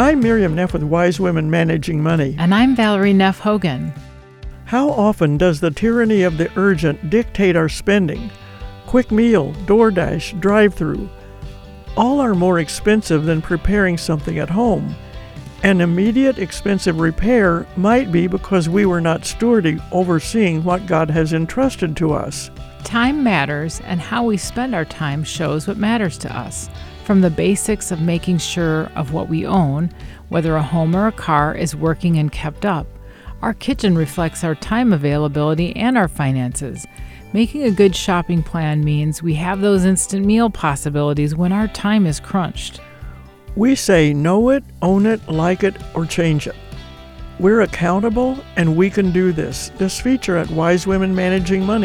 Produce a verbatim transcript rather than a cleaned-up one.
I'm Miriam Neff with Wise Women Managing Money. And I'm Valerie Neff Hogan. How often does the tyranny of the urgent dictate our spending? Quick meal, DoorDash, drive-through. All are more expensive than preparing something at home. An immediate expensive repair might be because we were not stewarding, overseeing what God has entrusted to us. Time matters, and how we spend our time shows what matters to us. From the basics of making sure of what we own, whether a home or a car is working and kept up. Our kitchen reflects our time availability and our finances. Making a good shopping plan means we have those instant meal possibilities when our time is crunched. We say know it, own it, like it, or change it. We're accountable, and we can do this. This feature at Wise Women Managing Money.